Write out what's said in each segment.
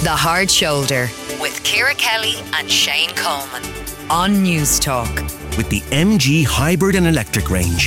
The Hard Shoulder with Ciara Kelly and Shane Coleman on News Talk. With the MG hybrid and electric range.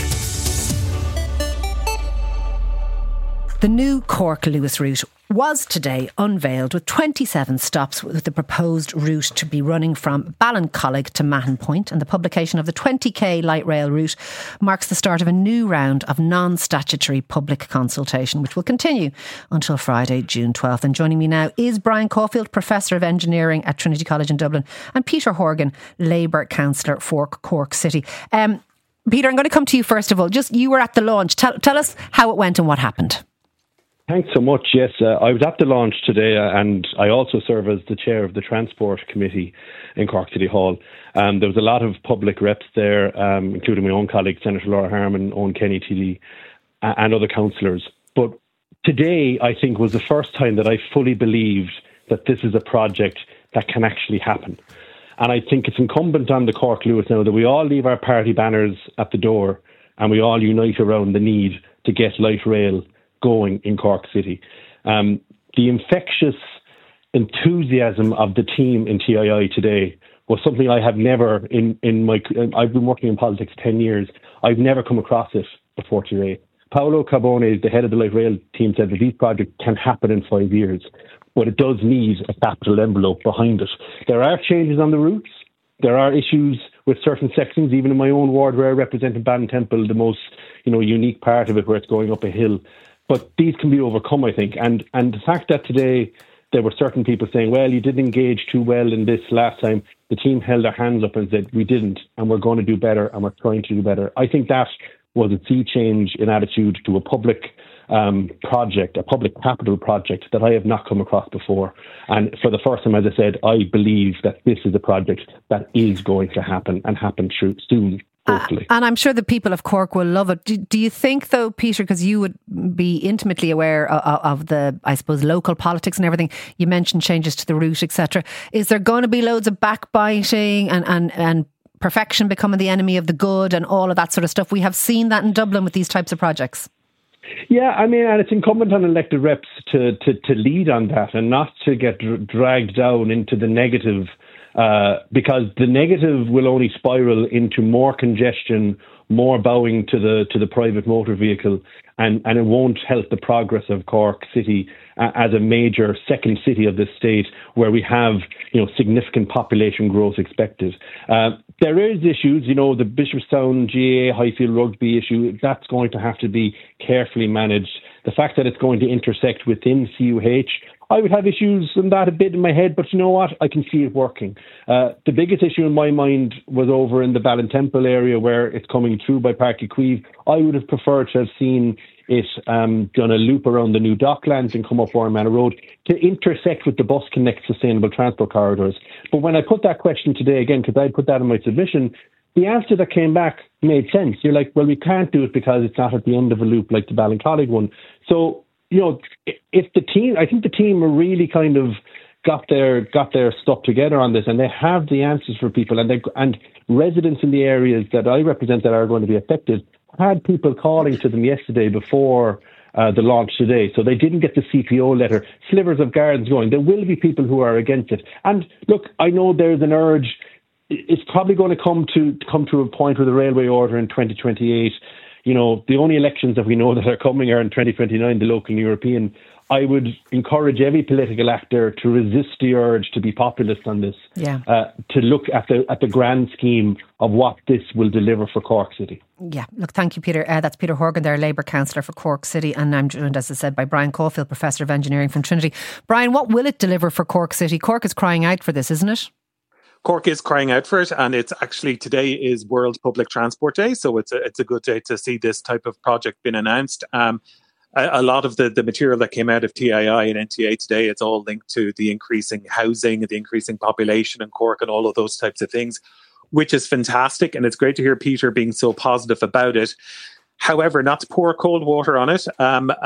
The new Cork-Lewis route was today unveiled with 27 stops, with the proposed route to be running from Ballincollig to Mahon Point, and the publication of the 20k light rail route marks the start of a new round of non-statutory public consultation, which will continue until Friday, June 12th. And joining me now is Brian Caulfield, Professor of Engineering at Trinity College in Dublin, and Peter Horgan, Labour Councillor for Cork City. Peter, I'm going to come to you first of all. Just, you were at the launch. Tell us how it went and what happened. Thanks so much. Yes, I was at the launch today, and I also serve as the chair of the Transport Committee in Cork City Hall. There was a lot of public reps there, including my own colleague, Senator Laura Harman, Owen Kenny TD, and other councillors. But today, I think, was the first time that I fully believed that this is a project that can actually happen. And I think it's incumbent on the Cork-Lewis now that we all leave our party banners at the door and we all unite around the need to get light rail going in Cork City. The infectious enthusiasm of the team in TII today was something I have never, I've been working in politics 10 years, I've never come across it before today. Paolo Carbone, the head of the light rail team, said that these projects can happen in 5 years, but it does need a capital envelope behind it. There are changes on the routes. There are issues with certain sections, even in my own ward where I represented Ballintemple, the most unique part of it, where it's going up a hill. But these can be overcome, I think. And the fact that today there were certain people saying, well, you didn't engage too well in this last time, the team held their hands up and said, we didn't, and we're going to do better, and we're trying to do better. I think that was a sea change in attitude to a public project, a public capital project that I have not come across before. And for the first time, as I said, I believe that this is a project that is going to happen and happen soon. And I'm sure the people of Cork will love it. Do you think, though, Peter, because you would be intimately aware of the, I suppose, local politics and everything, you mentioned changes to the route, etc. Is there going to be loads of backbiting and perfection becoming the enemy of the good and all of that sort of stuff? We have seen that in Dublin with these types of projects. Yeah, I mean, and it's incumbent on elected reps to lead on that and not to get dragged down into the negative, because the negative will only spiral into more congestion, more bowing to the private motor vehicle, and it won't help the progress of Cork City as a major second city of this state where we have significant population growth expected. There is issues, the Bishopstown GAA Highfield Rugby issue, that's going to have to be carefully managed. The fact that it's going to intersect within CUH, I would have issues on that a bit in my head, but you know what? I can see it working. The biggest issue in my mind was over in the Ballintemple area where it's coming through by Páirc Uí Chaoimh. I would have preferred to have seen it done a loop around the new Docklands and come up Warren Manor Road to intersect with the Bus Connect sustainable transport corridors. But when I put that question today, again, because I put that in my submission, the answer that came back made sense. You're like, well, we can't do it because it's not at the end of a loop like the Ballincollig one. So, if the team, I think the team are really kind of got their stuff together on this, and they have the answers for people, and residents in the areas that I represent that are going to be affected had people calling to them yesterday before the launch today. So they didn't get the CPO letter. Slivers of gardens going. There will be people who are against it. And look, I know there's an urge. It's probably going to come to a point with the railway order in 2028. The only elections that we know that are coming are in 2029, the local and European. I would encourage every political actor to resist the urge to be populist on this, to look at the grand scheme of what this will deliver for Cork City. Yeah, look, thank you, Peter. That's Peter Horgan there, Labour Councillor for Cork City, and I'm joined, as I said, by Brian Caulfield, Professor of Engineering from Trinity. Brian, what will it deliver for Cork City? Cork is crying out for this, isn't it? Cork is crying out for it, and it's actually, today is World Public Transport Day, so it's a good day to see this type of project being announced. A lot of the material that came out of TII and NTA today, it's all linked to the increasing housing, the increasing population in Cork and all of those types of things, which is fantastic, and it's great to hear Peter being so positive about it. However, not to pour cold water on it,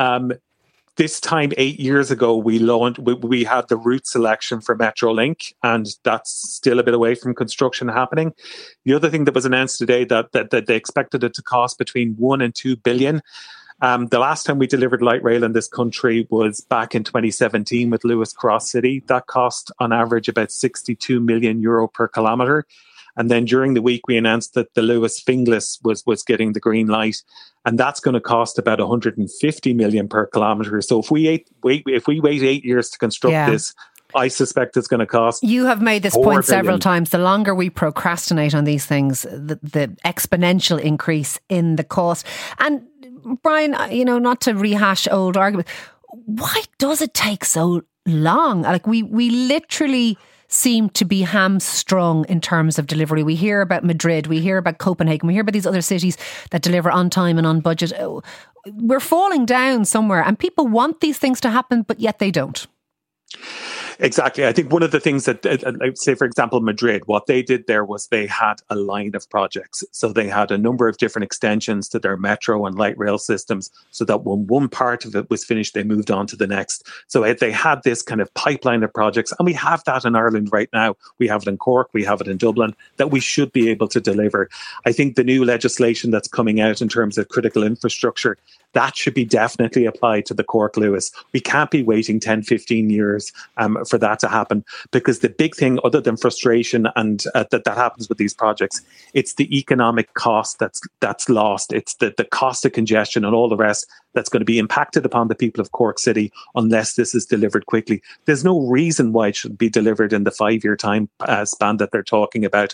this time 8 years ago, we had the route selection for Metrolink, and that's still a bit away from construction happening. The other thing that was announced today that they expected it to cost between 1 and 2 billion. The last time we delivered light rail in this country was back in 2017 with Lewis Cross City. That cost on average about 62 million euro per kilometre. And then during the week, we announced that the Lewis Finglas was getting the green light. And that's going to cost about 150 million per kilometre. So if we wait 8 years to construct this, I suspect it's going to cost. You have made this point several times. The longer we procrastinate on these things, the exponential increase in the cost. And Brian, not to rehash old arguments, why does it take so long? Like we literally seem to be hamstrung in terms of delivery. We hear about Madrid, we hear about Copenhagen, we hear about these other cities that deliver on time and on budget. We're falling down somewhere, and people want these things to happen, but yet they don't. Exactly. I think one of the things that, say, for example, Madrid, what they did there was they had a line of projects. So they had a number of different extensions to their metro and light rail systems, so that when one part of it was finished, they moved on to the next. So they had this kind of pipeline of projects. And we have that in Ireland right now. We have it in Cork, we have it in Dublin, that we should be able to deliver. I think the new legislation that's coming out in terms of critical infrastructure, that should be definitely applied to the Cork Lewis. We can't be waiting 10, 15 years for that to happen, because the big thing, other than frustration and that happens with these projects, it's the economic cost that's lost. It's the cost of congestion and all the rest that's going to be impacted upon the people of Cork City unless this is delivered quickly. There's no reason why it should be delivered in the 5-year time span that they're talking about.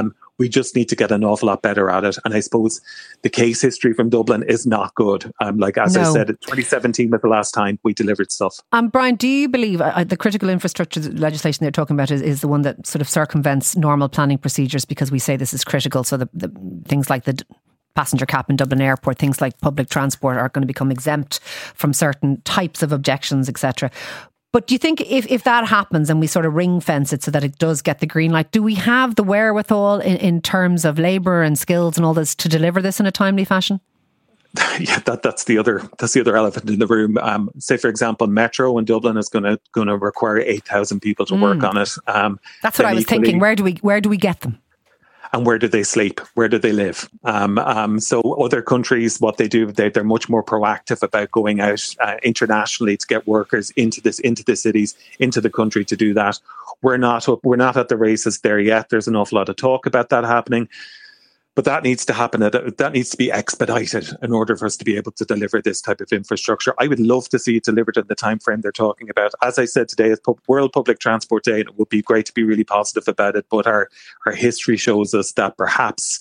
We just need to get an awful lot better at it. And I suppose the case history from Dublin is not good. I said, 2017 was the last time we delivered stuff. Brian, do you believe the critical infrastructure legislation they're talking about is the one that sort of circumvents normal planning procedures, because we say this is critical? So the things like the passenger cap in Dublin Airport, things like public transport are going to become exempt from certain types of objections, etc. But do you think if that happens and we sort of ring fence it so that it does get the green light, do we have the wherewithal in terms of labour and skills and all this to deliver this in a timely fashion? Yeah, that's the other elephant in the room. Say, for example, Metro in Dublin is going to require 8,000 people to work on it. That's what I was thinking. Where do we get them? And where do they sleep? Where do they live? So other countries, what they do, they're much more proactive about going out internationally to get workers into the cities, into the country to do that. We're not at the races there yet. There's an awful lot of talk about that happening. But that needs to happen. That needs to be expedited in order for us to be able to deliver this type of infrastructure. I would love to see it delivered in the time frame they're talking about. As I said today, it's World Public Transport Day, and it would be great to be really positive about it. But our history shows us that perhaps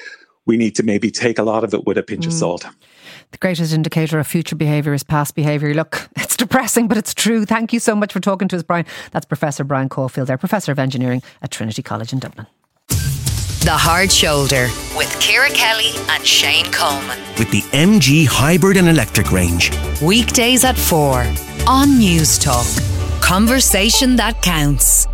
we need to maybe take a lot of it with a pinch of salt. The greatest indicator of future behaviour is past behaviour. Look, it's depressing, but it's true. Thank you so much for talking to us, Brian. That's Professor Brian Caulfield there, Professor of Engineering at Trinity College in Dublin. The Hard Shoulder with Ciara Kelly and Shane Coleman. With the MG hybrid and electric range. Weekdays at 4 on News Talk. Conversation that counts.